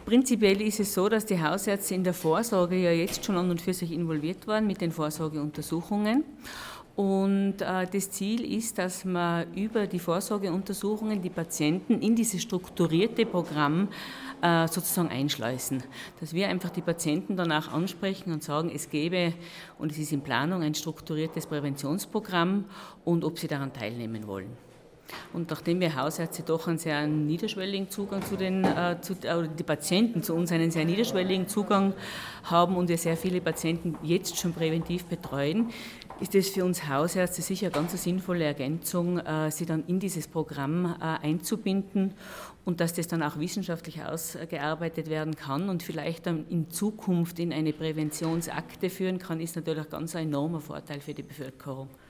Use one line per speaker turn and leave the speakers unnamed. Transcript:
Prinzipiell ist es so, dass die Hausärzte in der Vorsorge ja jetzt schon an und für sich involviert waren mit den Vorsorgeuntersuchungen. Und das Ziel ist, dass man über die Vorsorgeuntersuchungen die Patienten in dieses strukturierte Programm sozusagen einschleusen. Dass wir einfach die Patienten danach ansprechen und sagen, es gäbe, und es ist in Planung, ein strukturiertes Präventionsprogramm und ob sie daran teilnehmen wollen. Und nachdem wir Hausärzte doch einen sehr niederschwelligen Zugang die Patienten zu uns einen sehr niederschwelligen Zugang haben und wir sehr viele Patienten jetzt schon präventiv betreuen, ist es für uns Hausärzte sicher eine ganz sinnvolle Ergänzung, sie dann in dieses Programm einzubinden und dass das dann auch wissenschaftlich ausgearbeitet werden kann und vielleicht dann in Zukunft in eine Präventionsakte führen kann, ist natürlich ganz ein enormer Vorteil für die Bevölkerung.